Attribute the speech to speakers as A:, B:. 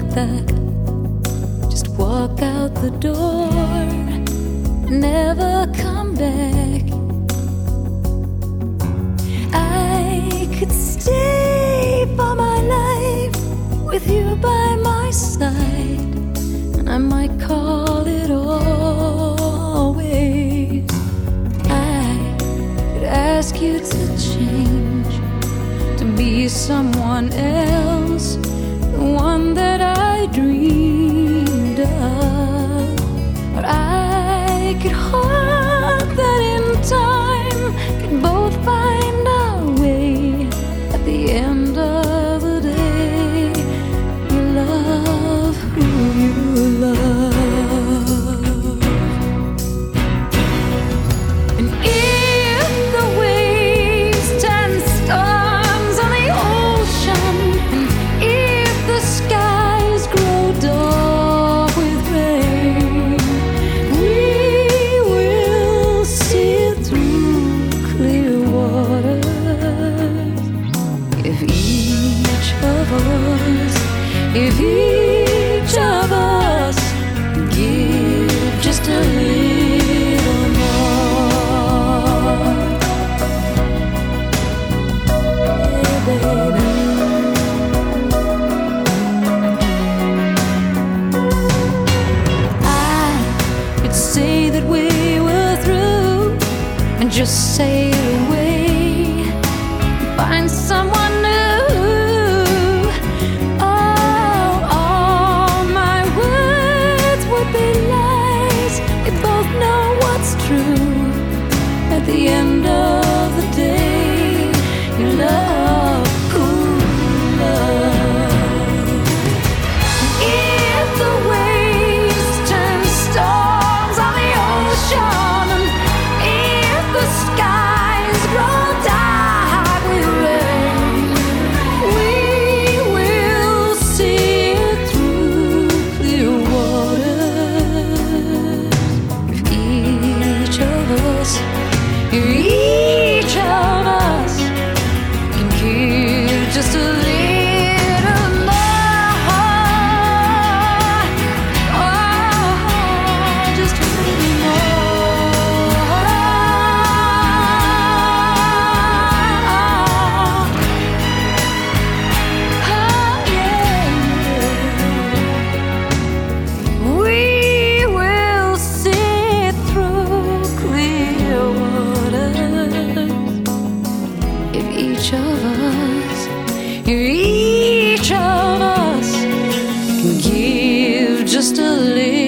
A: that, just walk out the door, never come back. I could stay for my life with you by my side, and I might call it always. I could ask you to change, to be someone else, the one that I dreamed of. But I could hope that in time could both find our way. At the end of the day, you love who you love. And if the waves turn storms on the ocean, and if the skies grow dark with rain, we will see through clear waters. If each of us give just a little more, yeah, baby. I could say that we were through and just sail away, find someone new. Oh, all my words would be lies. We both know what's true. At the end of the day, you love who love. If the waves turn storms on the ocean, and if the skies grow dark with rain, we will see it through clear waters. If each of us can give just a little more, oh, just a little more. Oh, yeah. We will see through clear waters. If each of us can give just a little